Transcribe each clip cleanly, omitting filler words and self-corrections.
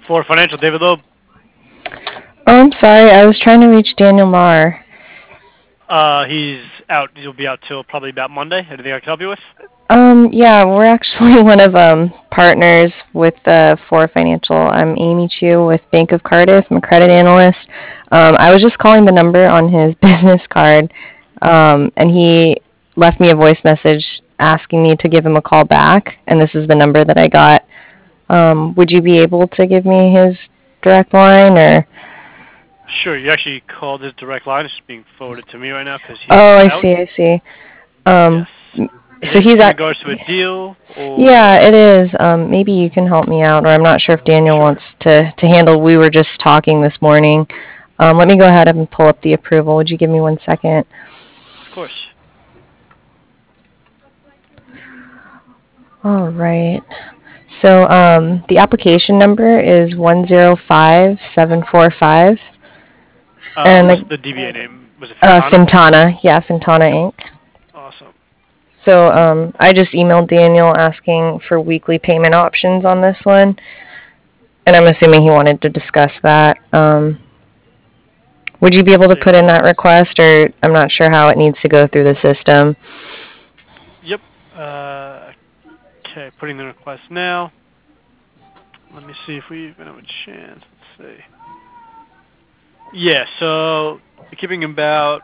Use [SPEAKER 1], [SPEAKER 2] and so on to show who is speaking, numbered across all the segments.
[SPEAKER 1] For financial, David Loeb.
[SPEAKER 2] Oh, I'm sorry. I was trying to reach Daniel Marr.
[SPEAKER 1] He's out. He'll be out till probably about Monday. Anything I can help you with?
[SPEAKER 2] Yeah, we're actually one of partners with For Financial. I'm Amy Chu with Bank of Cardiff. I'm a credit analyst. I was just calling the number on his business card, and he left me a voice message asking me to give him a call back, and this is the number that I got. Would you be able to give me his direct line or?
[SPEAKER 1] Sure. You actually called his direct line. It's being forwarded to me right now because he's
[SPEAKER 2] Oh, I
[SPEAKER 1] out.
[SPEAKER 2] see. I see.
[SPEAKER 1] Yes.
[SPEAKER 2] Um,
[SPEAKER 1] Is
[SPEAKER 2] so
[SPEAKER 1] it
[SPEAKER 2] he's
[SPEAKER 1] in
[SPEAKER 2] at.
[SPEAKER 1] regards to a deal
[SPEAKER 2] Yeah,
[SPEAKER 1] or?
[SPEAKER 2] it is. Maybe you can help me out, or I'm not sure if Daniel
[SPEAKER 1] Sure.
[SPEAKER 2] wants to handle. We were just talking this morning. Let me go ahead and pull up the approval. Would you give me 1 second?
[SPEAKER 1] Of course.
[SPEAKER 2] All right. So the application number is 105745, and
[SPEAKER 1] What's the DBA name? Was it
[SPEAKER 2] the
[SPEAKER 1] Fintana?
[SPEAKER 2] Fintana. Yeah, Fintana
[SPEAKER 1] Yep.
[SPEAKER 2] Inc.
[SPEAKER 1] Awesome.
[SPEAKER 2] So I just emailed Daniel asking for weekly payment options on this one, and I'm assuming he wanted to discuss that. Would you be able to
[SPEAKER 1] Take
[SPEAKER 2] put
[SPEAKER 1] a
[SPEAKER 2] in
[SPEAKER 1] look.
[SPEAKER 2] that request, or I'm not sure how it needs to go through the system?
[SPEAKER 1] Yep. Okay. Putting the request now. Let me see if we even have a chance. Let's see. Yeah. So you're keeping about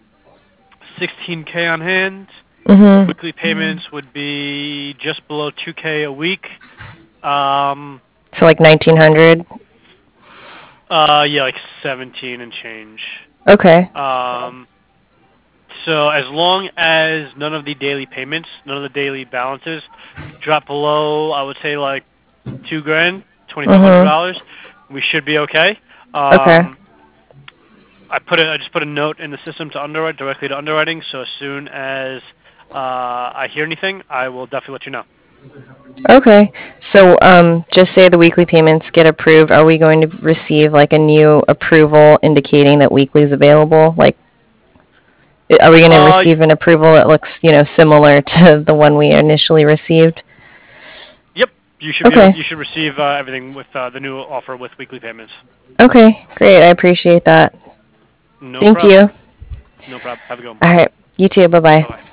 [SPEAKER 1] 16K on hand.
[SPEAKER 2] Mm-hmm.
[SPEAKER 1] Weekly payments would be just below 2K a week. Um,
[SPEAKER 2] So like 1900.
[SPEAKER 1] yeah, like 17 and change.
[SPEAKER 2] Okay.
[SPEAKER 1] Um, so as long as none of the daily payments, none of the daily balances drop below, I would say like 2 grand,
[SPEAKER 2] Mm-hmm.
[SPEAKER 1] $2,500, we should be okay.
[SPEAKER 2] Okay.
[SPEAKER 1] I just put a note in the system to underwrite directly to underwriting. So as soon as I hear anything, I will definitely let you know.
[SPEAKER 2] Okay. So just say the weekly payments get approved. Are we going to receive like a new approval indicating that weekly is available? Like, are we going to
[SPEAKER 1] Uh,
[SPEAKER 2] receive an approval that looks, similar to the one we initially received?
[SPEAKER 1] yep. You should be able.
[SPEAKER 2] Okay.
[SPEAKER 1] You should receive everything with the new offer with weekly payments.
[SPEAKER 2] Okay. Great. I appreciate that.
[SPEAKER 1] No
[SPEAKER 2] Thank
[SPEAKER 1] problem.
[SPEAKER 2] you.
[SPEAKER 1] No problem. Have a good one.
[SPEAKER 2] All right. You too. Bye
[SPEAKER 1] Bye
[SPEAKER 2] bye.
[SPEAKER 1] bye.